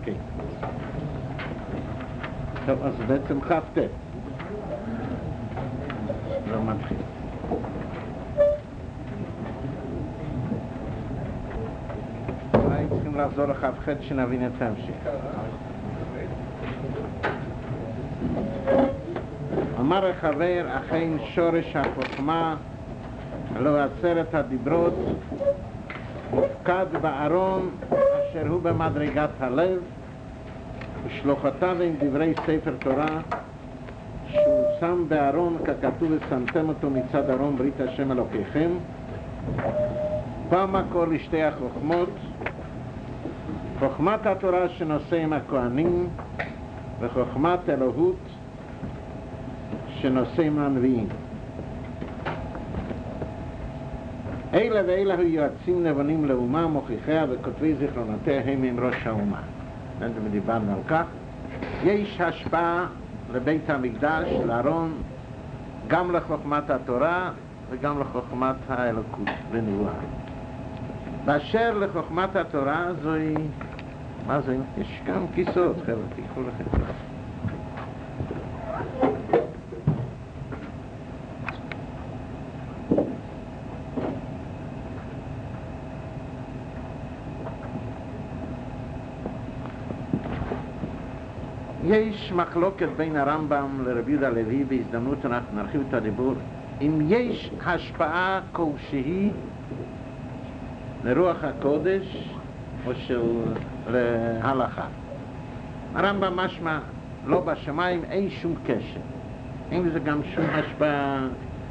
כן. טוב, אז בעצם כ"ט. לא מתחיל. אולי צריכים לחזור לכ"ח שנבין את ההמשך. אמר החבר, אכן שורש החוכמה, הלא 10 הדיברות, מופקד בארון אשר הוא במדרגת הלב, ושלוחותיו עם דברי ספר תורה, שהוא שם בארון ככתוב ושמתם אותו מצד ארון ברית השם אלוקיכם. פה מקור לשתי החוכמות, חוכמת התורה שנושא עם הכהנים, וחוכמת אלוהות שנושא עם הנביאים. אלה ואלה היו יועצים נבונים לאומה, מוכיחיה וכותבי זיכרונותיה הם ראש האומה. דיברנו על כך. יש השפעה לבית המקדש, לארון, גם לחוכמת התורה וגם לחוכמת האלוקות ונבואה. באשר לחוכמת התורה זוהי, מה זה? יש גם כיסאות, חבר'ה, תיקחו לכם. יש מחלוקת בין הרמב"ם לרבי יהודה הלוי, בהזדמנות אנחנו נרחיב את הדיבור, אם יש השפעה כלשהי לרוח הקודש או של להלכה. הרמב"ם משמע לא בשמיים, אין שום קשר, אין לזה גם שום השפעה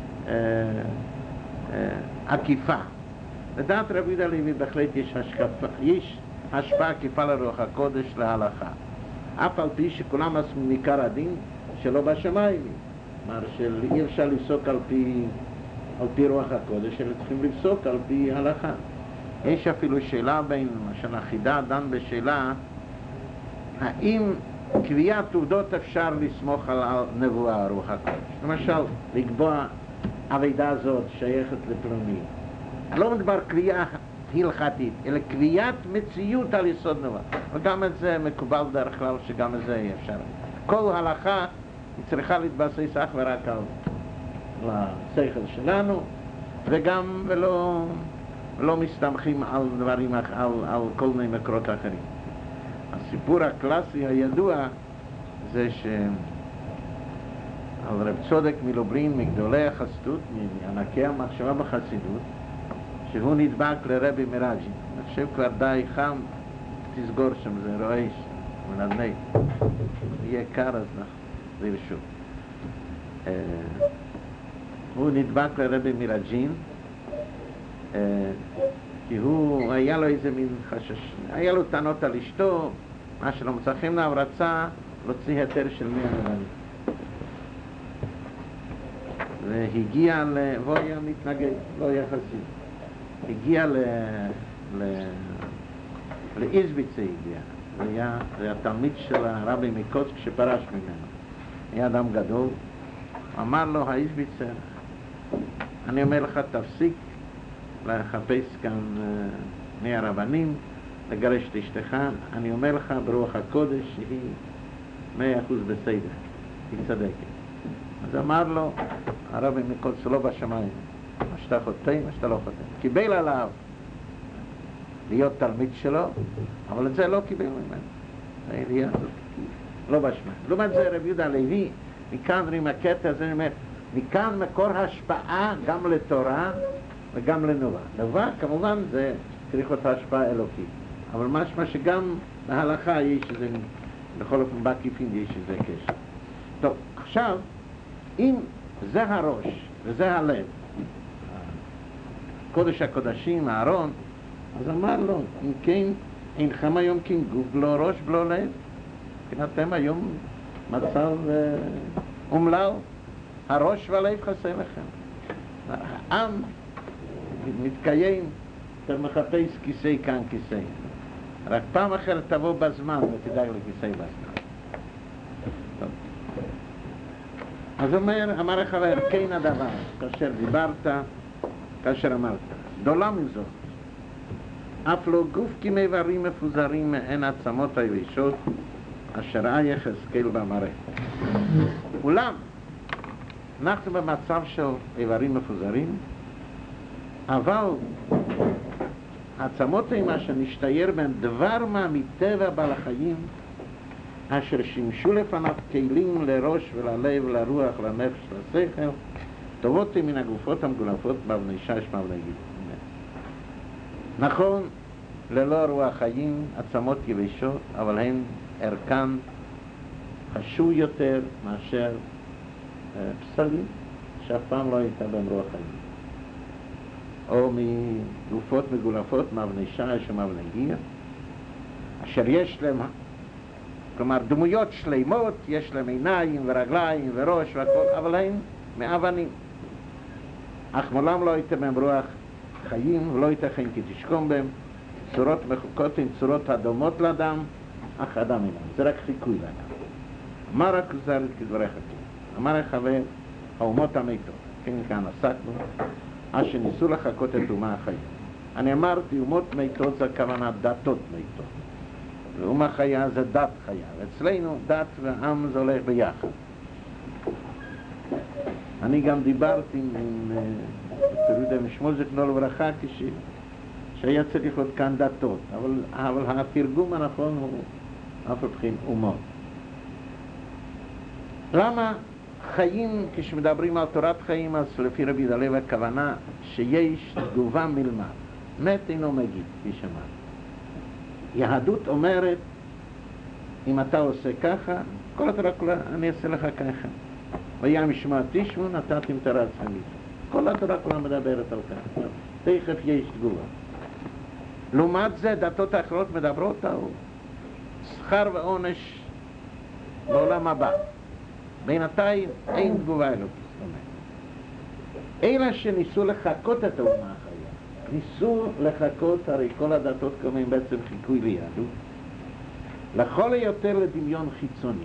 עקיפה. לדעת רבי יהודה הלוי בהחלט יש השפעה עקיפה לרוח הקודש להלכה, אף על פי שכולם עשו מעיקר הדין שלא בשמיים, כלומר שאי אפשר לפסוק על פי רוח הקודש, אלא צריכים לפסוק על פי הלכה. יש אפילו שאלה בין, למשל החידה דן בשאלה האם קביעת עובדות אפשר לסמוך על נבואה רוח הקודש, למשל לקבוע עבודה הזאת שייכת לפלוני. לא מדבר קביעה הלכתית, אלא קביעת מציאות על יסוד נבואה, וגם את זה מקובל דרך כלל שגם את זה אי אפשר. כל הלכה היא צריכה להתבסס אך ורק על השכל שלנו, וגם לא מסתמכים על דברים, על כל מיני מקורות אחרים. הסיפור הקלאסי הידוע זה על רב צודק מלובלין, מגדולי החסידות, מענקי המחשבה בחסידות, שהוא נדבק לרבי מרג'ין. אני חושב כבר די חם, תסגור שם, זה רועש, מנדנק. יהיה קר אז זה ירשו. הוא נדבק לרבי מרג'ין, כי הוא, היה לו איזה מין חשש, היה לו טענות על אשתו, מה שלא מצליחים לה, הוא רצה להוציא היתר של 100 נבלים. והגיע והוא היה מתנגד, לא היה חסיד. הגיע לאיזביצה, הגיע, זה התלמיד של הרבי מקוצק שפרש ממנו. היה אדם גדול, אמר לו האיזביצה, אני אומר לך תפסיק לחפש כאן מהרבנים, לגרש את אשתך, אני אומר לך ברוח הקודש שהיא 100% בסדר, היא צדקת. אז אמר לו הרבי מקוצק לא בשמיים, מה שאתה חותם, מה שאתה לא חותם. קיבל עליו להיות תלמיד שלו, אבל את זה לא קיבל ממנו. העירייה הזאת, לא בשמיים. לעומת זה רבי יהודה הלוי, מכאן עם הקטע הזה, אני אומר, מכאן מקור השפעה גם לתורה וגם לנבואה. נבואה כמובן זה צריך להיות השפעה אלוקית, אבל משמע שגם בהלכה יש איזה, בכל אופן בעקיפין יש איזה קשר. טוב, עכשיו, אם זה הראש וזה הלב, קודש הקודשים, הארון, אז אמר לו, אם כן, אינכם היום כן גוף בלא ראש בלא לב, כן אתם היום מצב אומלל, הראש והלב חסר לכם. העם מתקיים, אתה מחפש כיסא כאן כיסא, רק פעם אחרת תבוא בזמן ותדאג לכיסא בזמן. טוב. אז אמר החבר, כן הדבר, כאשר דיברת, כאשר אמרת, דולה מזאת, אף לא גוף כמאיברים מפוזרים מעין עצמות היבשות, אשר ראה יחזקאל במראה. אולם, אנחנו במצב של איברים מפוזרים, אבל העצמות הם אשר נשתייר בהם דבר מה מטבע בעל החיים, אשר שימשו לפניו כלים לראש וללב, לרוח, לנפש, לשכל, טובות מן הגופות המגולפות באבני שש מאבני גיל. נכון, ללא רוח חיים, עצמות יבשות, אבל הן ערכן חשוב יותר מאשר פסלים, שאף פעם לא הייתה בהם רוח חיים. או מגופות מגולפות, מאבני שש ומאבני גיר, אשר יש להם, כלומר דמויות שלימות, יש להם עיניים ורגליים וראש והכל, אבל הן מאבנים. אך מעולם לא הייתה בהם רוח חיים, ולא ייתכן כי תשכון בהם, צורות מחוקות עם צורות הדומות לאדם, אך אדם אינם, זה רק חיקוי לאדם. אמר הכוזרי כדבריך כן, אמר החבר, האומות המתות, כן כאן עסקנו, אשר ניסו לחקות את אומה החיים. אני אמרתי, אומות מתות זה הכוונה דתות מתות. ואומה חיה זה דת חיה, ואצלנו דת ועם זה הולך ביחד. אני גם דיברתי עם תלמידי משמואל זיכרונו לברכה שהיה צריך להיות כאן דתות, אבל התרגום הנכון הוא אף על פי כן אומות. למה חיים, כשמדברים על תורת חיים, אז לפי רבי דלב הכוונה שיש תגובה מלמעלה. מת אינו מגיד, כפי שאמר. יהדות אומרת, אם אתה עושה ככה, כל התורה כולה, אני אעשה לך ככה. והיה משמע תשמעו, נתתם תורה עצמית. כל התורה כולה מדברת על כך. תכף יש תגובה. לעומת זה, דתות האחרות מדברות על שכר ועונש בעולם הבא. בינתיים אין תגובה אלוקית. אלה שניסו לחקות את האומה החיה, ניסו לחקות, הרי כל הדתות קוראים בעצם חיקוי ליהדות, לכל היותר לדמיון חיצוני.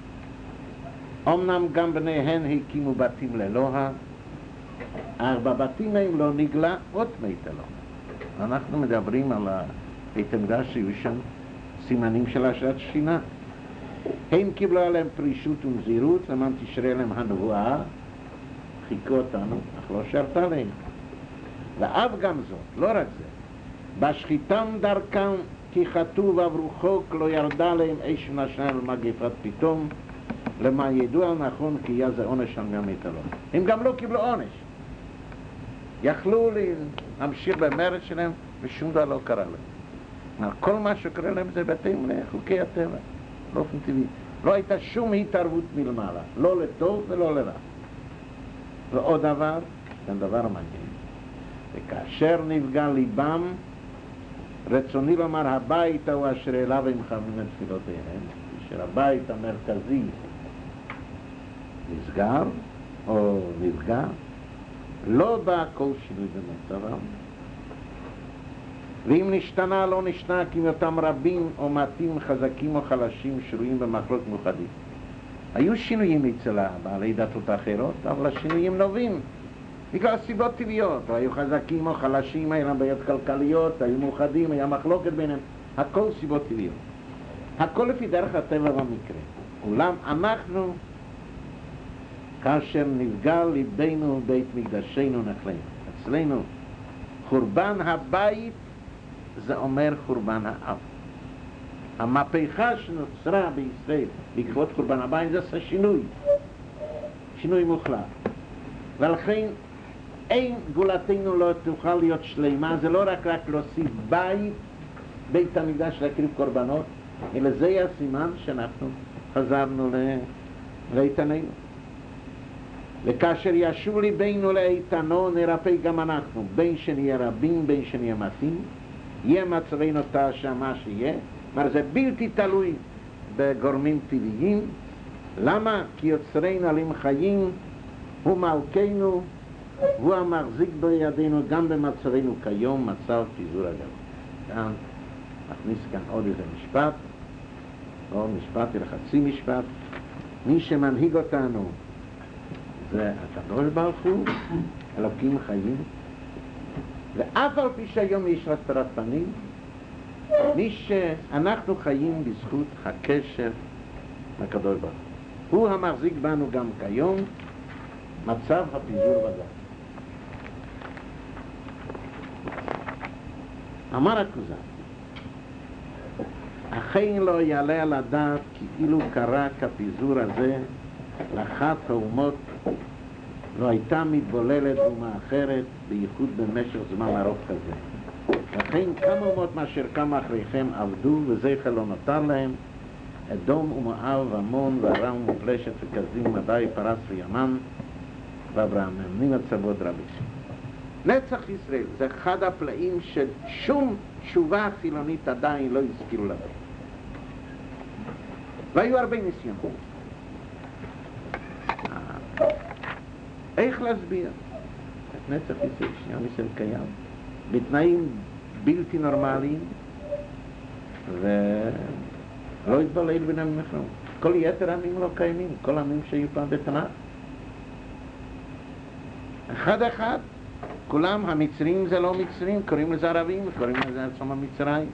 אמנם גם בניהן הקימו בתים לאלוה, אך בבתים הם לא נגלה אות בית אלוה. אנחנו מדברים על בית המקדש שהיו שם סימנים של השראת שכינה. הם קיבלו עליהם פרישות ונזירות, למען תשרה להם הנבואה, חיכו אותנו, אך לא שרתה להם. ואף גם זאת, לא רק זה, בשחיתם דרכם כי כתוב עברו חוק, לא ירדה להם אש ונשנה על מגפת פתאום, למה ידוע נכון כי יהיה זה עונש על גם את אלוהים. הם גם לא קיבלו עונש. יכלו להמשיך במרד שלהם ושום דבר לא קרה להם. כל מה שקורה להם זה בהתאם לחוקי הטבע, באופן טבעי. לא הייתה שום התערבות מלמעלה, לא לטוב ולא לרע. ועוד דבר, כאן דבר מעניין, וכאשר נפגע ליבם, רצוני לומר, הבית הוא אשר אליו הם מכוונים את תפילותיהם, אשר הבית המרכזי נסגר או נפגע, לא בא כל שינוי במצבם. ואם נשתנה לא נשתנה כי מאותם רבים או מעטים חזקים או חלשים שרויים במחלוקת מאוחדים. היו שינויים אצל בעלי דתות אחרות, אבל השינויים נובעים בגלל סיבות טבעיות. היו חזקים או חלשים, היו להם בעיות כלכליות, היו מאוחדים, היה מחלוקת ביניהם, הכל סיבות טבעיות. הכל לפי דרך הטבע במקרה. אולם אנחנו, כאשר נפגע ליבנו בית מקדשנו נחלנו. אצלנו חורבן הבית זה אומר חורבן האב. המהפכה שנוצרה בישראל בעקבות חורבן הבית זה עשה שינוי מוחלט. ולכן אין גאולתנו לא תוכל להיות שלמה, זה לא רק להוסיף בית המקדש להקריב קורבנות, אלא זה יהיה הסימן שאנחנו חזרנו לאיתננו. וכאשר ישוב ליבנו לאיתנו נרפא גם אנחנו, בין שנהיה רבים בין שנהיה מעטים, יהיה מצבנו שמה שיהיה. כלומר זה בלתי תלוי בגורמים טבעיים. למה? כי יוצרנו עלים חיים, הוא מלכנו, הוא המחזיק בידינו גם במצבנו כיום, מצב פיזור הגלות. כאן נכניס כאן עוד איזה משפט, או משפט אלא חצי משפט. מי שמנהיג אותנו זה הקדוש ברוך הוא, אלוקים חיים, ואף על פי שהיום יש הסתרת פנים, אנחנו חיים בזכות הקשר לקדוש ברוך הוא המחזיק בנו גם כיום מצב הפיזור בדעת. אמר הכוזר, אכן לא יעלה על הדעת כאילו קרה כפיזור הזה לאחת האומות לא הייתה מתבוללת ומאחרת בייחוד במשך זמן ארוך כזה. לכן כמה אומות מאשר כמה אחריכם עבדו וזכר לא נותר להם, אדום ומואב ועמון וארם ופלשת וכזים ומדי פרס וימן ואברהם מן הצוות רבי. נצח ישראל זה אחד הפלאים ששום תשובה חילונית עדיין לא הזכירו לזה. והיו הרבה ניסיונות. איך להסביר את נצח ישראל שעם ישראל קיים בתנאים בלתי נורמליים ולא התבלל בינם מכרום. כל יתר העמים לא קיימים, כל העמים שהיו פעם בתנ"ך. אחד אחד, כולם המצרים זה לא מצרים, קוראים לזה ערבים, קוראים לזה עצמם המצרים.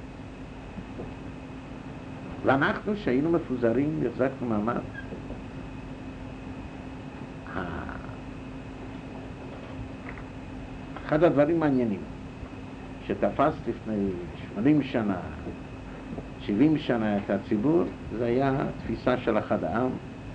ואנחנו שהיינו מפוזרים והחזקנו מעמד, אחד הדברים מעניינים שתפס לפני 80 שנה, 70 שנה את הציבור, זה היה תפיסה של אחד העם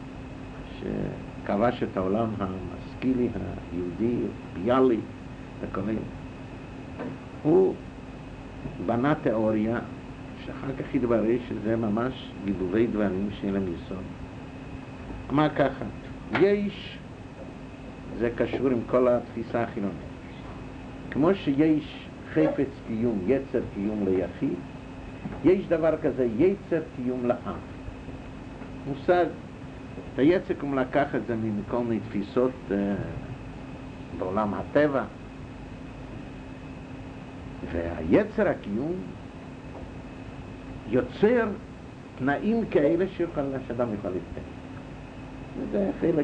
שכבש את העולם המשכילי, היהודי, ביאליק וכולי. הוא בנה תיאוריה שאחר כך התברר שזה ממש גיבובי דברים שאין להם יסוד. אמר ככה, יש, זה קשור עם כל התפיסה החילונית, כמו שיש חפץ קיום, יצר קיום ליחיד, יש דבר כזה יצר קיום לעם. מושג, את היצר קיום לקח את זה מכל מיני תפיסות בעולם הטבע, והיצר הקיום יוצר תנאים כאלה שאדם יכול להתקיים. וזה חלק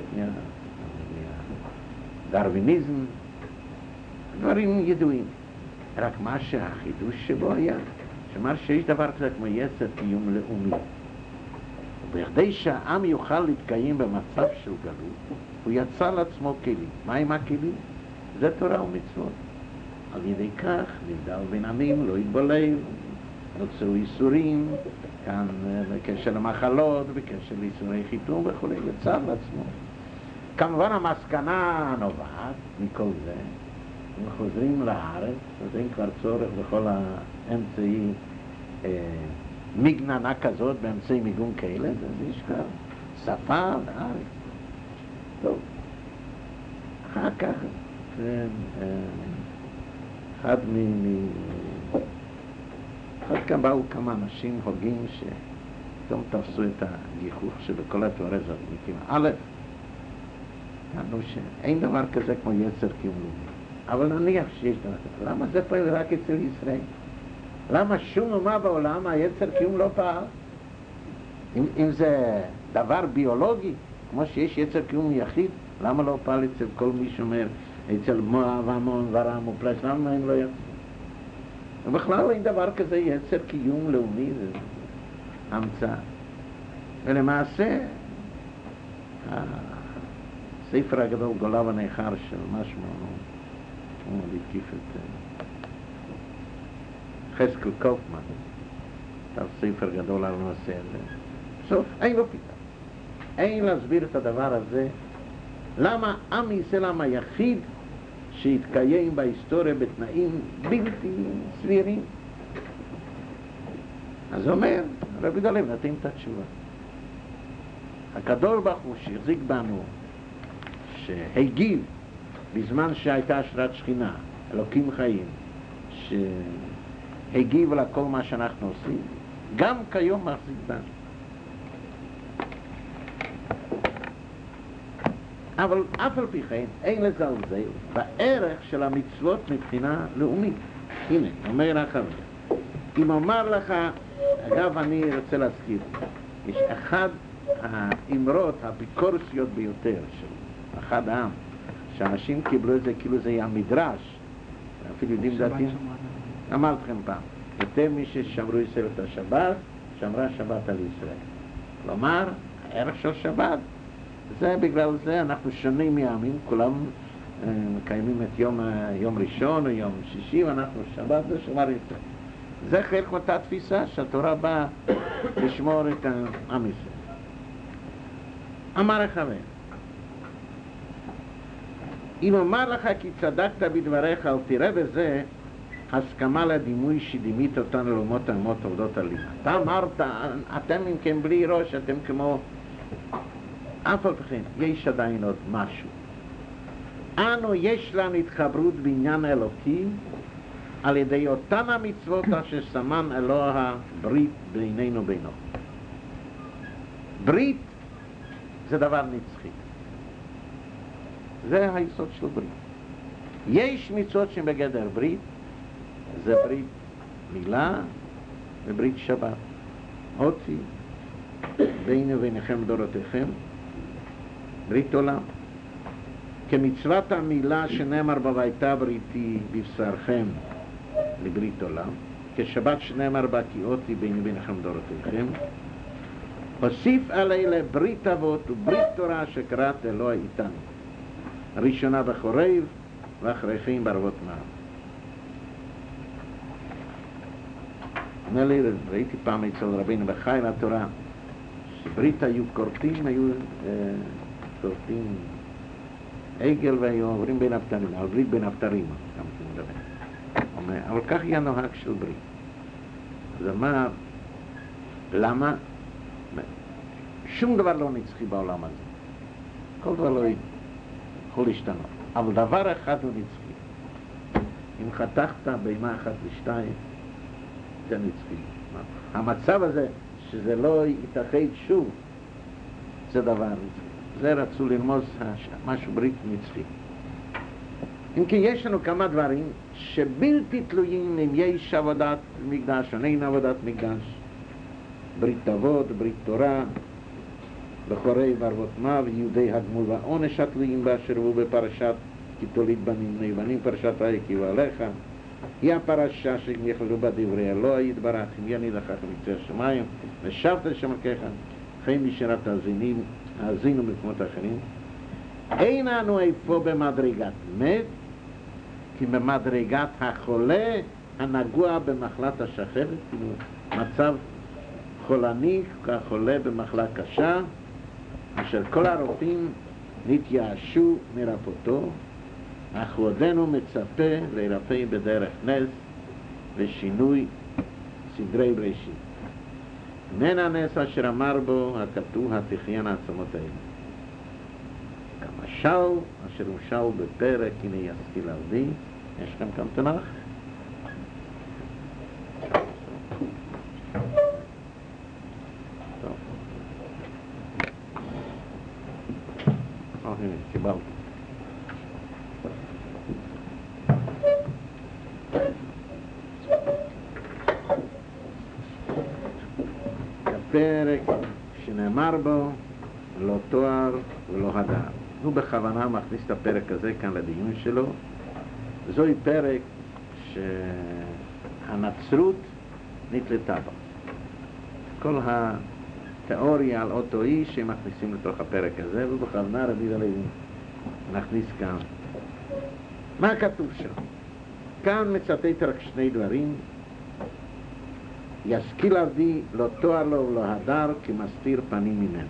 מהדרוויניזם, דברים ידועים. רק מה שהחידוש שבו היה, שאמר שיש דבר כזה כמו יצר קיום לאומי. ובכדי שהעם יוכל להתקיים במצב של גלות, הוא יצא לעצמו כלים. מה עם הכלים? זה תורה ומצוות. על ידי כך נבדל בין עמים, לא יתבולל, נוצרו איסורים, כאן בקשר למחלות, בקשר לאיסורי חיתום וכו', יצא לעצמו. כמובן המסקנה הנובעת מכל זה, אם חוזרים לארץ, אז אין כבר צורך בכל האמצעי מגננה כזאת, באמצעי מיגון כאלה, אז יש כבר שפה לארץ. טוב, אחר כך, אחר כך באו כמה אנשים הוגים שפתאום תפסו את הגיחוך שבכל התיאוריה הזאת מקימה. א', אמרנו שאין דבר כזה כמו יצר קיום לאומי. אבל נניח שיש דבר כזה. למה זה פועל רק אצל ישראל? למה שום אומה בעולם היצר קיום לא פעל? אם זה דבר ביולוגי, כמו שיש יצר קיום יחיד, למה לא פעל אצל כל מי שאומר, אצל מואב, עמון וארם ופלשת, למה הם לא יצאו? ובכלל אין דבר כזה יצר קיום לאומי, זה המצאה. ולמעשה, הספר הגדול גולה ונאחר של משמו, הוא הקיף את חזקאל קופמן, כתב ספר גדול על הנושא הזה. בסוף, אין לו פתרון. אין להסביר את הדבר הזה, למה עם ישראל העם היחיד שהתקיים בהיסטוריה בתנאים בלתי סבירים. אז אומר, רבי דלב נתאים את התשובה. הקדוש ברוך הוא שהחזיק בנו, שהגיב בזמן שהייתה השראת שכינה, אלוקים חיים, שהגיב לכל מה שאנחנו עושים, גם כיום מחזיק בנו. אבל אף על פי כן אין לזלזל בערך של המצוות מבחינה לאומית. הנה, אומר לך, אם אומר לך, אגב אני רוצה להזכיר, יש אחד האמרות הביקורסיות ביותר של אחד העם, שאנשים קיבלו את זה כאילו זה היה מדרש, אפילו יודעים דתיים, אמרתי לכם פעם, יותר מששמרו ישראל את השבת, שמרה שבת על ישראל. כלומר, הערך של שבת, זה בגלל זה אנחנו שונים מהעמים, כולם מקיימים את יום ראשון או יום שישי, ואנחנו שבת זה שמר ישראל. זה חלק מאותה תפיסה שהתורה באה לשמור את עם ישראל. אמר החבר, אם אומר לך כי צדקת בדבריך, אל תראה בזה הסכמה לדימוי שדימית אותנו לאומות האומות עובדות עלייה. אתה אמרת, אתם אם כן בלי ראש, אתם כמו... אף על כן, יש עדיין עוד משהו. אנו יש לנו התחברות בעניין אלוקים על ידי אותן המצוות אשר סמן אלוה ברית בינינו בינו. ברית זה דבר נצחי. זה היסוד של ברית. יש מצוות שבגדר ברית, זה ברית מילה וברית שבת. הוציא ביני וביניכם דורותיכם, ברית עולם. כמצוות המילה שנאמר בה והייתה בריתי בבשרכם לברית עולם, כשבת שנאמר בה כי אותי ביני וביניכם דורותיכם, הוסיף על אלה ברית אבות וברית תורה שקראת אלוהי איתנו, ראשונה בחורב ואחרי כן בערבות מואב. אומר לי, ראיתי פעם אצל רבינו בחיל התורה, שברית היו כורתים, כורתים עגל והיו עוברים בין הבתרים, על ברית בין הבתרים, כמה שמדבר. אבל כך יהיה נוהג של ברית. אז אמר, למה? שום דבר לא נצחי בעולם הזה. כל דבר לא יכול להשתנות. אבל דבר אחד הוא נצחי. אם חתכת בימה אחת לשתיים, זה נצחי. המצב הזה, שזה לא יתאחד שוב, זה דבר נצחי. זה רצו לרמוז משהו ברית נצחי. אם כי יש לנו כמה דברים שבלתי תלויים אם יש עבודת מקדש או אין עבודת מקדש. ברית אבות, ברית תורה, בחורי וערבות מואב, יהודי הגמול והעונש התלויים באשר הוא בפרשת כי תוליד בנים בני בנים, פרשת ויקרא ועליך. היא הפרשה שהם יכללו בה דברי אלוהי יתברך, אם יניד אחר מקצה השמיים, ושבת לשם אלוקיך, חיים בשירת האזינו במקומות אחרים. אין אנו איפה במדרגת מת, כי במדרגת החולה הנגוע במחלת השחרת, כאילו מצב חולני, כחולה במחלה קשה, אשר כל הרופאים נתייאשו מרפאותו, אך הוא עודנו מצפה להירפא בדרך נס ושינוי סדרי בראשית. מן הנס אשר אמר בו הכתוב התחיינה העצמות האלה. כמשל אשר הושל בפרק הנה ישכיל עבדי. יש לכם כאן תנ"ך? טוב. הנה, קיבלתי. הפרק שנאמר בו לא תואר ולא הדר. הוא בכוונה מכניס את הפרק הזה כאן לדיון שלו. זוהי פרק שהנצרות נתלתה בה. כל התיאוריה על אותו איש שהם מכניסים לתוך הפרק הזה, ובכוונה רבי הלוי נכניס כאן. מה כתוב שם? כאן מצטט רק שני דברים. ישכיל עבדי לא תואר לו ולא הדר כמסתיר פנים ממנו.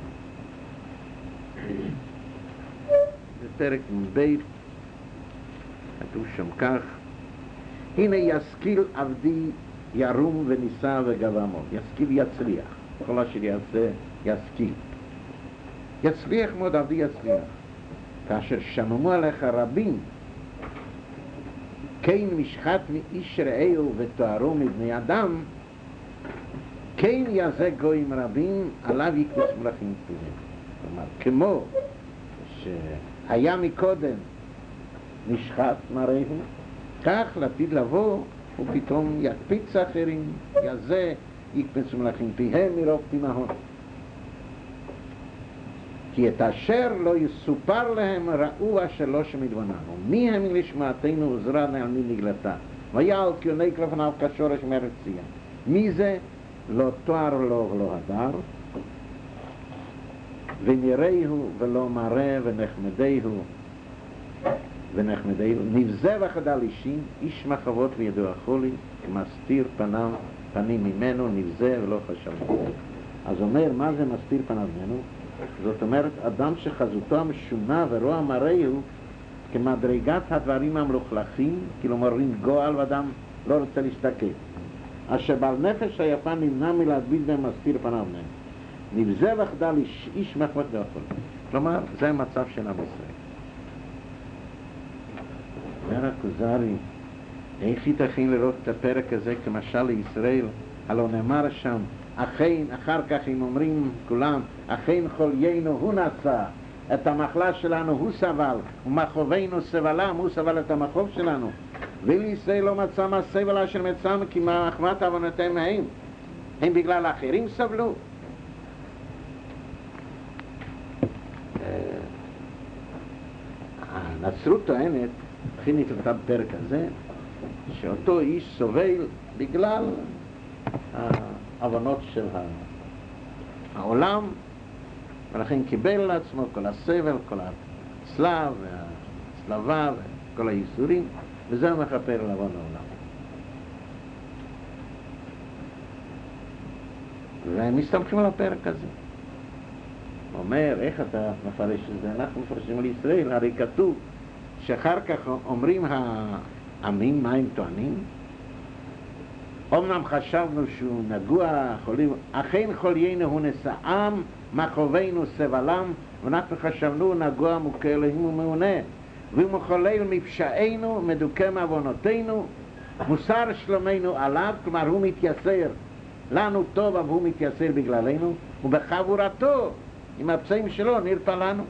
בפרק מבית כתוב שם כך: הנה ישכיל עבדי ירום וניסה וגבה מאוד. ישכיל יצליח, כל אשר יעשה ישכיל. יצליח מאוד עבדי יצליח. כאשר שממו עליך רבים, כן משחת מאיש רעהו ותוארו מבני אדם, כן יעשה גויים רבים, עליו יקבץ מלכים כתובים. כלומר, כמו שהיה מקודם נשחט מראהו, כך לעתיד לבוא הוא פתאום יקפיץ אחרים, יעשה יקבץ מלכים פיהם מרוב תימהון. כי את אשר לא יסופר להם ראו אשר לא שמתבוננו. מי הם לשמעתנו עזרנה על מי נגלתה? ויעל קיונק לפניו כשורש מרציע. מי זה? לא תואר לו ולא הדר, ונראהו ולא מראה ונחמדהו, נבזה וחדל אישים, איש מחוות וידוע חולי, מסתיר פנים ממנו, נבזה ולא חשב. אז אומר, מה זה מסתיר פניו ממנו? זאת אומרת, אדם שחזותו המשונה ורוע מראהו, כמדרגת הדברים המלוכלכים, כאילו אומרים גועל ואדם לא רוצה להסתכל. אשר בעל נפש היפה נמנע מלהדביק בהם מסתיר פניו ממנו. נבזה וחדל איש מחוות וידוע חולי. כלומר, זה המצב של עם ישראל. אומר הכוזרי, איך ייתכן לראות את הפרק הזה כמשל לישראל? הלא נאמר שם, אכן, אחר כך אם אומרים כולם, אכן חוליינו הוא נשא, את המחלה שלנו הוא סבל, ומחובנו סבלם, הוא סבל את המחוב שלנו. ולישראל לא מצא מה סבל אשר מצאם, כי מחמת עוונותיהם הם בגלל האחרים סבלו. הנצרות טוענת, הכי נפלטה בפרק הזה, שאותו איש סובל בגלל העוונות של העולם, ולכן קיבל לעצמו כל הסבל, כל הצלב והצלבה וכל הייסורים, וזה מכפר על עוון העולם. והם מסתמכים על הפרק הזה. הוא אומר, איך אתה מפרש את זה? אנחנו מפרשים על ישראל, הרי כתוב שאחר כך אומרים העמים מה הם טוענים. אמנם חשבנו שהוא נגוע חולים, אכן חוליינו הוא נשאם, מחובנו סבלם, ואנחנו חשבנו נגוע מוכה אלוהים ומעונה, והוא מחולל מפשענו, מדוכא מעוונותינו, מוסר שלומנו עליו, כלומר הוא מתייסר לנו טוב, אבל הוא מתייסר בגללנו, ובחבורתו עם הפצעים שלו נרפא לנו.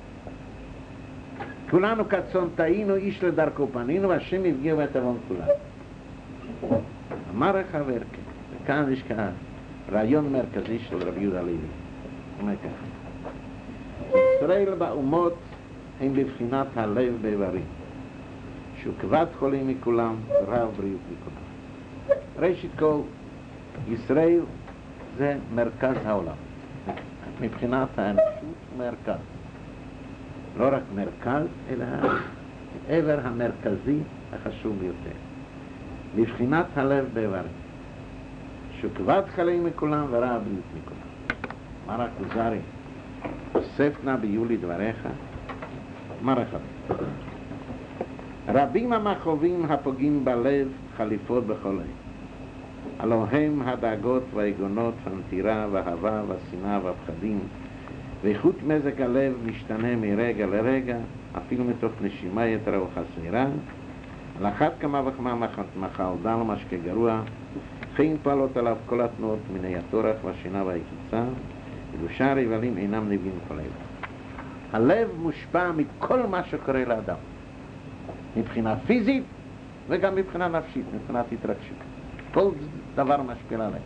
כולנו כצאן טעינו, איש לדרכו פנינו, והשם יפגיעו את עוון כולנו. אמר החבר, וכאן יש כאן רעיון מרכזי של רבי יהודה הלוי. אומר ככה, ישראל באומות הם בבחינת הלב באיברים, שהוא כבד חולים מכולם ורב בריאות מכולם. ראשית כל, ישראל זה מרכז העולם. מבחינת האנושות מרכז. לא רק מרכז, אלא העבר המרכזי החשוב ביותר. מבחינת הלב באיברים, שהוא כבד חולים מכולם ורע בריאות מכולם. אמר הכוזרי, אוסף נא ביולי דבריך, אמר החבר, רבים המחובים הפוגעים בלב חליפות בכל עת. הלא הם הדאגות והיגונות והנטירה והאהבה והשנאה והפחדים, ואיכות מזג הלב משתנה מרגע לרגע, אפילו מתוך נשימה יתרה או חסרה. על אחת כמה וכמה מחל דל משקה גרוע, כן פועלות עליו כל התנועות מיני הטורח והשינה והיקיצה, ואילו שאר היבלים אינם נביאים כל אלה. הלב מושפע מכל מה שקורה לאדם, מבחינה פיזית וגם מבחינה נפשית, מבחינת התרגשות. כל דבר משפיע עליו.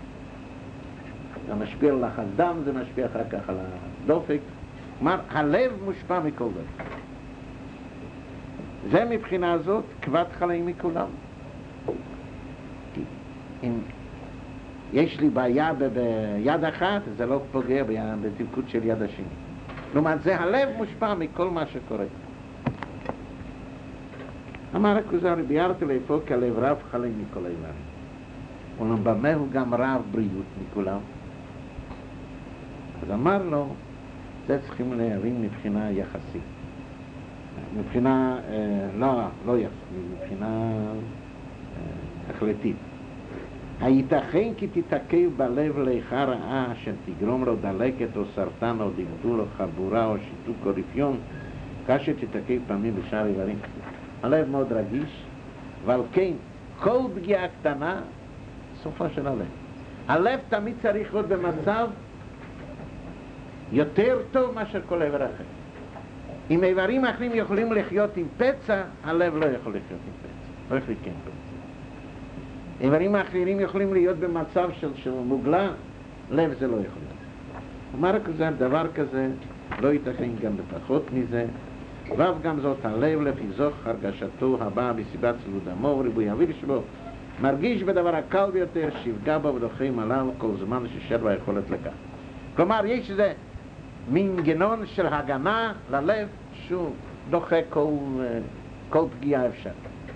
זה משפיע על לחץ דם, זה משפיע אחר כך על הדופק. כלומר, הלב מושפע מכל זה. זה מבחינה הזאת כבד חיים מכולם. אם יש לי בעיה ביד אחת, זה לא פוגע בתפקוד של יד השני. כלומר, זה הלב מושפע מכל מה שקורה. אמר הכוזרי, ביארתי לאיפה כלב רב חיים מכל איברים. אולם במה הוא גם רב בריאות מכולם. אז אמר לו, זה צריכים להבין מבחינה יחסית. מבחינה, לא יחסית, מבחינה החלטית. הייתכן כי תתעכב בלב ליכה רעה שתגרום לו דלקת או סרטן או דלדול או חבורה או שיתוק או רפיון, כאשר תתעכב פעמים בשאר איברים. הלב מאוד רגיש, אבל כן, כל פגיעה קטנה, סופה של הלב. הלב תמיד צריך להיות במצב יותר טוב מאשר כל איבר אחר. אם איברים אחרים יכולים לחיות עם פצע, הלב לא יכול לחיות עם פצע. לא יכול לקיים פצע. איברים אחרים יכולים להיות במצב של מוגלה, לב זה לא יכול להיות. אמר כזה, דבר כזה לא ייתכן גם בפחות מזה, ואף גם זאת הלב לפי זוך הרגשתו הבאה בסיבת צלוד עמו וריבוי אוויר שבו, מרגיש בדבר הקל ביותר שיפגע בו ודוחים עליו כל זמן ששר ביכולת לכך. כלומר, יש איזה מנגנון של הגנה ללב שהוא דוחה כל פגיעה אפשר.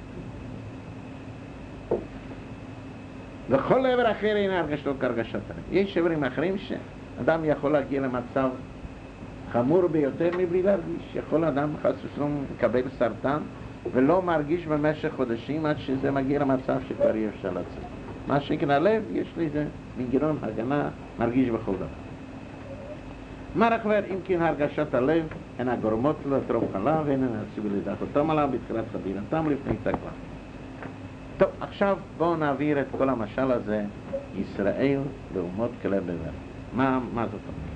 וכל עבר אחר אין הרגשתו כהרגשת הלב. יש עברים אחרים שאדם יכול להגיע למצב חמור ביותר מבלי להרגיש. יכול אדם חס ושלום לקבל סרטן ולא מרגיש במשך חודשים עד שזה מגיע למצב שכבר אי אפשר לצאת. מה שכן הלב, יש לי איזה מנגנון הגנה, מרגיש בכל דבר. מה רק אומר, אם כן הרגשת הלב, הן הגורמות לו לטרוף חלב, והן הציבו לדחותם עליו בתחילת חבילתם לפני תקווה. טוב, עכשיו בואו נעביר את כל המשל הזה, ישראל לאומות כלי בבל. מה זאת אומרת?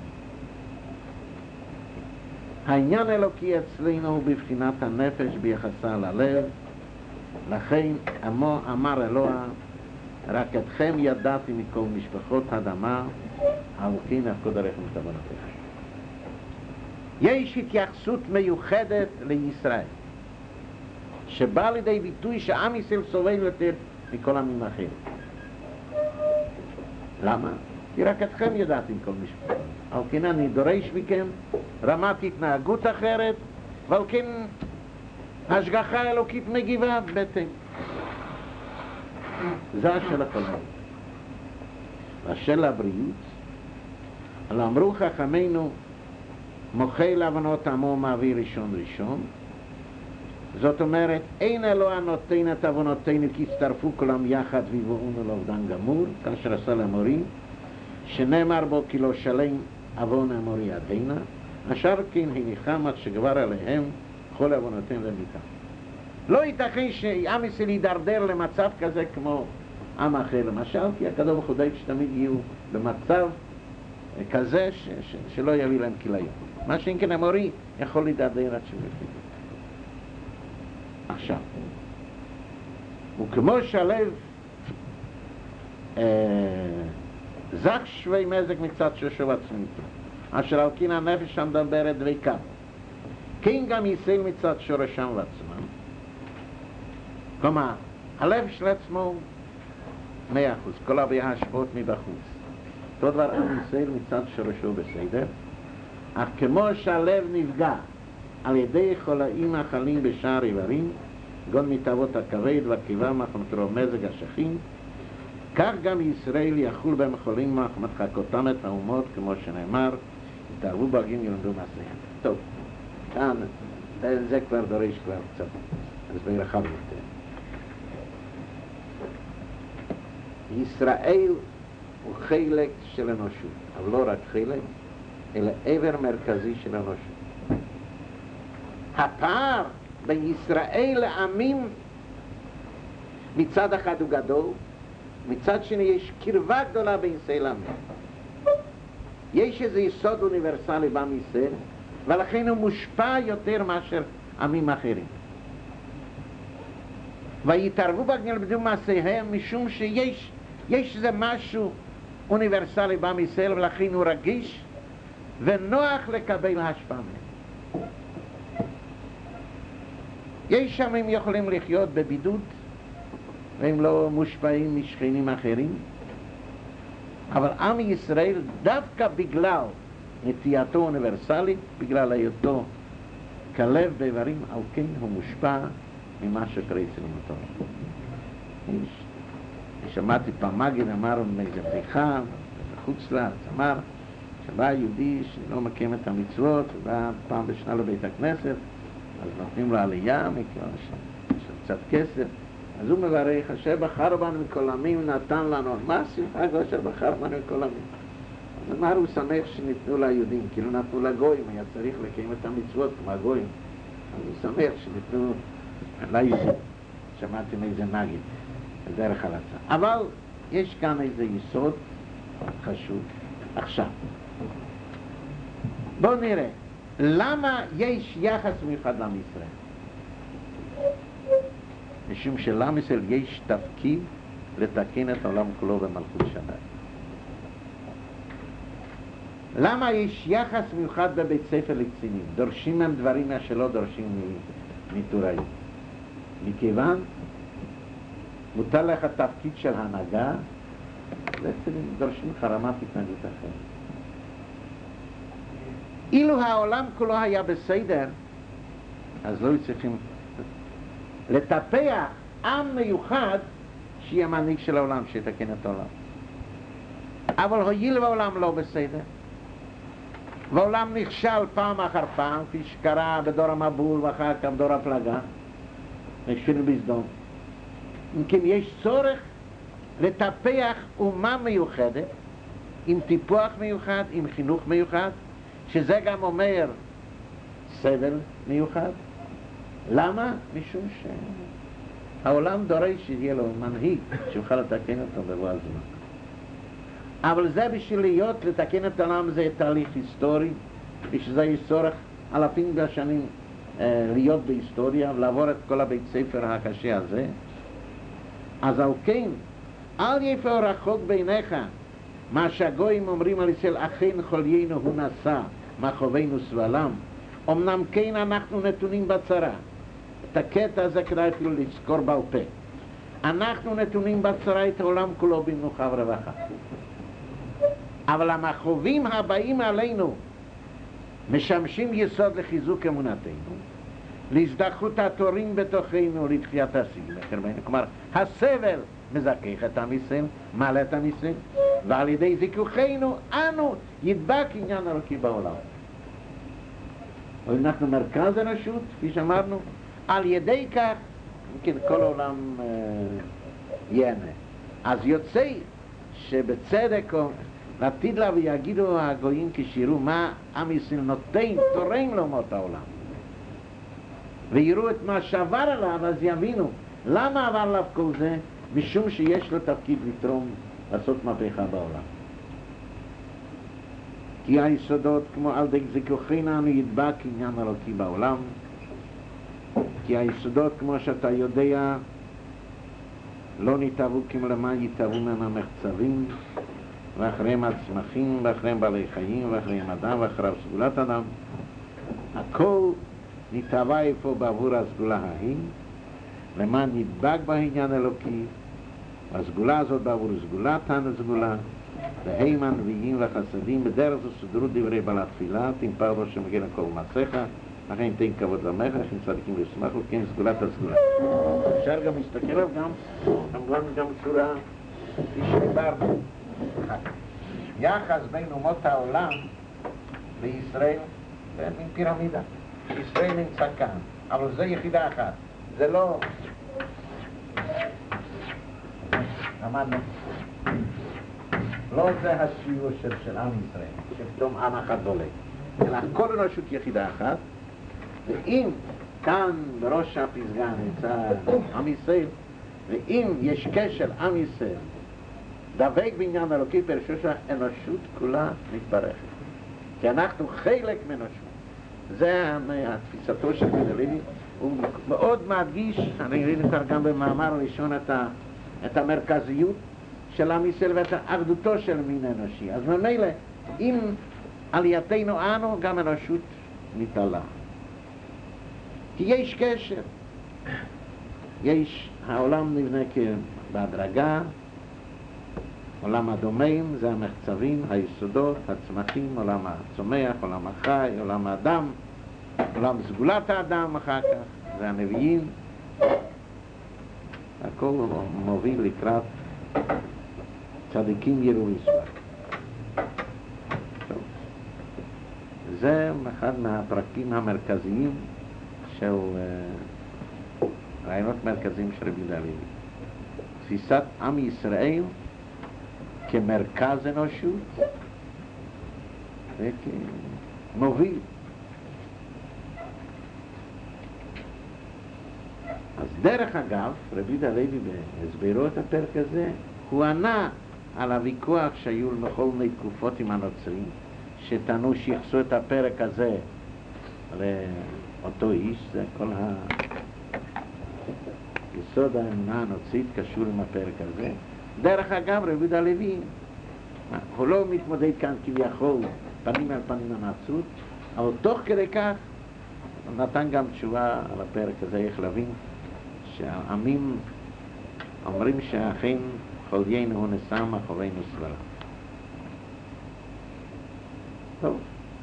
העניין האלוקי אצלנו הוא בבחינת הנפש ביחסה ללב, לכן אמר אלוה, רק אתכם ידעתי מכל משפחות האדמה, האלוקים יפקוד עליכם את עוונותיכם. יש התייחסות מיוחדת לישראל, שבא לידי ביטוי שעם ישראל סובל יותר מכל עמים אחרים. למה? כי רק אתכם ידעתי מכל משפחות. על כן אני דורש מכם רמת התנהגות אחרת, ועל כן השגחה אלוקית מגיבה בהתאם. זה השל הכללי. והשל הבריאות, אלא אמרו חכמינו, מוחל הבנות עמו מעביר ראשון, זאת אומרת, אין אלוה נותן את עוונותינו כי הצטרפו כולם יחד ויבואונו לאובדן גמור, כאשר עשה למורים, שנאמר בו כי לא שלם עוון המורי ידינה, אשר כן הניחם עד שגבר עליהם כל עוונותיהם למיתה. לא ייתכן שעם ישראל יידרדר למצב כזה כמו עם אחר, למשל, כי הקדוש ברוך הוא דואג שתמיד יהיו במצב כזה שלא יביא להם כליות. מה שאם כן המורי יכול להידרדר עד שמפיק. עכשיו, וכמו שהלב זך שווי מזג מקצת ששוב עצמיתו, אשר על כן הנפש המדברת דבקה, כן גם ישראל מצד שורשם ועצמם. כלומר, הלב של עצמו 100%, כל הבעיה השפעות מבחוץ. אותו דבר עם ישראל מצד שורשו בסדר, אך כמו שהלב נפגע על ידי חולאים החלים בשער איברים, גון מתאבות הכבד והקיבה מחמתרו מזג השכין, כך גם ישראל יחול בהם חולים מחמתחקותם את האומות, כמו שנאמר, יתערבו בגים ילמדו מעשיהם. טוב, כאן זה כבר דורש כבר קצת, אז ברחב יותר. ישראל הוא חלק של אנושות, אבל לא רק חלק, אלא עבר מרכזי של אנושות. הפער בין ישראל לעמים מצד אחד הוא גדול, מצד שני יש קרבה גדולה בין ישראל לעמים. יש איזה יסוד אוניברסלי בעם ישראל, ולכן הוא מושפע יותר מאשר עמים אחרים. ויתערבו בגן ילמדו מעשיהם, משום שיש איזה משהו אוניברסלי בעם ישראל, ולכן הוא רגיש ונוח לקבל השפעה מהם. יש שם הם יכולים לחיות בבידוד, והם לא מושפעים משכנים אחרים, אבל עם ישראל דווקא בגלל נטייתו אוניברסלית, בגלל היותו כלב באיברים, על כן הוא מושפע ממה שקורה אצלנו אותו. שמעתי פעם מגיד אמר מאיזה בדיחה בחוץ לארץ, אמר שבא יהודי שלא מקיים את המצוות, ובא פעם בשנה לבית הכנסת, אז נותנים לו עלייה מכיוון שיש קצת כסף, אז הוא מברך, אשר בחר בנו מכל עמים נתן לנו. מה השמחה אשר בחר בנו מכל עמים? אז אמר הוא שמח שניתנו ליהודים, כאילו נתנו לגויים, היה צריך לקיים את המצוות כמו הגויים, אז הוא שמח שניתנו ליהודים. שמעתי מאיזה נגיד בדרך הלצה. אבל יש כאן איזה יסוד חשוב. עכשיו, בואו נראה, למה יש יחס מיוחד לעם ישראל? משום שלעם ישראל יש תפקיד לתקן את העולם כולו במלכות שמיים. למה יש יחס מיוחד בבית ספר לקצינים? דורשים מהם דברים מה שלא דורשים מטוראים. מכיוון מוטל לך תפקיד של הנהגה, בעצם דורשים לך רמת התנהגות אחרת. אילו העולם כולו היה בסדר, אז לא צריכים לטפח עם מיוחד שיהיה מנהיג של העולם, שיתקן את העולם. אבל הואיל והעולם לא בסדר, והעולם נכשל פעם אחר פעם, כפי שקרה בדור המבול ואחר כך בדור הפלגה, נכשלנו בסדום. אם כן, יש צורך לטפח אומה מיוחדת, עם טיפוח מיוחד, עם חינוך מיוחד, שזה גם אומר סבל מיוחד. למה? משום שהעולם דורש שיהיה לו מנהיג שיוכל לתקן אותו בבוא הזמן. אבל זה בשביל לתקן את העולם זה תהליך היסטורי, ושזה יש צורך אלפים בשנים להיות בהיסטוריה ולעבור את כל הבית ספר הקשה הזה. אז על כן, אל יפה רחוק בעיניך מה שהגויים אומרים על ישראל, אכן חוליינו הוא נשא, מה חובנו סבלם. אמנם כן אנחנו נתונים בצרה. את הקטע הזה כדאי אפילו לזכור בעל פה. אנחנו נתונים בצרה את העולם כולו במנוחה ורווחה. אבל המחובים הבאים עלינו משמשים יסוד לחיזוק אמונתנו, להזדכות התורים בתוכנו, לתחיית הסיגל. כלומר, הסבל מזכך את עם ישראל, מעלה את עם ישראל, ועל ידי זיכוכנו אנו ידבק עניין אלוקי בעולם. אנחנו מרכז האנושות, כפי שאמרנו, על ידי כך, כן, כל העולם ייהנה. אז יוצא שבצדק לעתיד לה ויגידו הגויים כשיראו מה עם ישראל נותן, תורם לאומות העולם. ויראו את מה שעבר עליו, אז יבינו למה עבר עליו כל זה, משום שיש לו תפקיד לתרום, לעשות מהפכה בעולם. כי היסודות כמו על די זיכוכנו אנו ידבק עניין אלוקי בעולם, כי היסודות כמו שאתה יודע לא ניתבו כמו למה יתבו מהם המחצבים, ואחריהם הצמחים, ואחריהם בעלי חיים, ואחריהם אדם, ואחריו סגולת אדם. הכל נתבע איפה בעבור הסגולה ההיא, למען נדבק בעניין אלוקי, והסגולה הזאת בעבור סגולת הסגולה, והימן נביאים וחסדים, בדרך זו סודרו דברי בעל התפילה, תמפר ראש שמגן הכל מעשיך, לכן תן כבוד למך, לכן צדיקים לשמח לו, כן סגולת הסגולה. אפשר גם להסתכל עליו גם צורה, כפי שדיברנו. יחס בין אומות העולם לישראל, זה מין פירמידה. ישראל נמצא כאן, אבל זה יחידה אחת. זה לא... אמרנו, לא זה השיעור של עם ישראל, שפתאום עם אחד דולק. אלא כל אנושות יחידה אחת, ואם כאן בראש הפסגה נמצא עם ישראל, ואם יש קשר עם ישראל, דבק בעניין אלוקי, פירושו שהאנושות כולה מתברכת. כי אנחנו חלק מאנושות. זה התפיסתו של מנדלייב. הוא מאוד מדגיש, אני ראיתי כבר גם במאמר ראשון את המרכזיות של עם ישראל ואת האחדותו של מין אנושי. אז ממילא, אם עלייתנו אנו, גם אנושות מתעלה. כי יש קשר. העולם נבנה בהדרגה, עולם הדומם זה המחצבים, היסודות, הצמחים, עולם הצומח, עולם החי, עולם האדם, עולם סגולת האדם אחר כך, זה הנביאים. הכל מוביל לקראת צדיקים יראו ישראל. זה אחד מהפרקים המרכזיים של רעיונות מרכזיים של רבי יהודה הלוי. תפיסת עם ישראל כמרכז אנושות וכמוביל. אז דרך אגב, רבי יהודה הלוי בהסבירו את הפרק הזה, הוא ענה על הוויכוח שהיו בכל מיני תקופות עם הנוצרים, שטענו שיחסו את הפרק הזה לאותו איש. זה כל יסוד האמונה הנוצרית קשור עם הפרק הזה. דרך אגב, רבי יהודה הלוי, הוא לא מתמודד כאן כביכול פנים אל פנים הנצרות, אבל תוך כדי כך הוא נתן גם תשובה על הפרק הזה, איך להבין שהעמים אומרים שאכן חוליינו הוא נסמה, חוליינו סברה. טוב,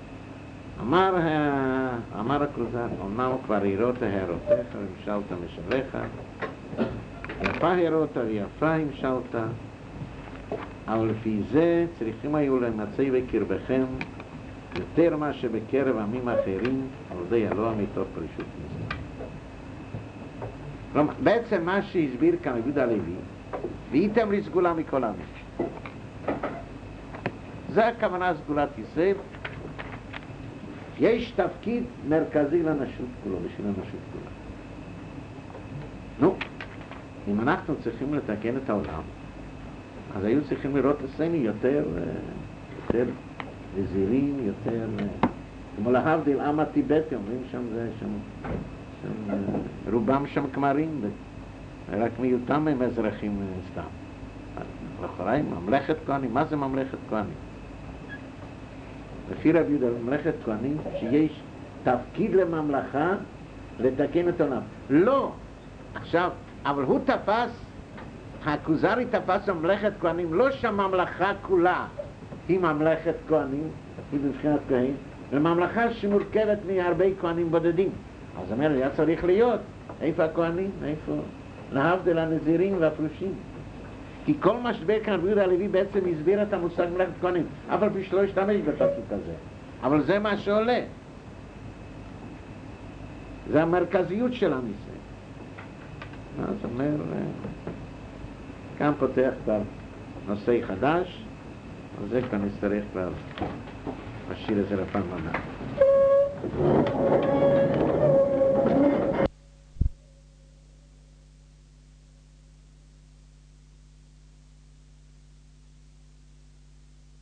אמר הכוזר, אמנם כבר הראית הערותיך ומשלת משליך, יפה הראית ויפה המשלת, אבל לפי זה צריכים היו למצא בקרבכם יותר מה שבקרב עמים אחרים, על זה ילוע מתוך פרישות מצרים. כלומר, בעצם מה שהסביר כאן יהודה הלוי, והייתם לי סגולה מכל עמים. זה הכוונה סגולת ישראל. יש תפקיד מרכזי לנשות כולו, בשביל הנשות כולה. נו, אם אנחנו צריכים לתקן את העולם, אז היו צריכים לראות אצלנו יותר נזירים, יותר... כמו להבדיל, עם הטיבטי, אומרים שם זה, רובם שם כמרים, רק מיעוטם הם אזרחים סתם. לכאורה, ממלכת כהנים, מה זה ממלכת כהנים? לפי רב יהודה, ממלכת כהנים, שיש תפקיד לממלכה לתקן את העולם. לא! עכשיו, אבל הוא תפס, הכוזרי תפס ממלכת כהנים, לא שהממלכה כולה היא ממלכת כהנים, היא בבחינת כהן, וממלכה שמורכבת מהרבה כהנים בודדים. אז אומר, היה צריך להיות, איפה הכהנים? איפה? להבדיל הנזירים והפרושים. כי כל מה שדבר כאן רבי יהודה הלוי בעצם הסביר את המושג ממלכת כהנים, אף על פי שלא השתמש בפסוק הזה. אבל זה מה שעולה. זה המרכזיות של עם ישראל. אז אומר, כאן פותח כבר נושא חדש, אז זה כאן נצטרך כבר לשיר את זה לפעם הבאה.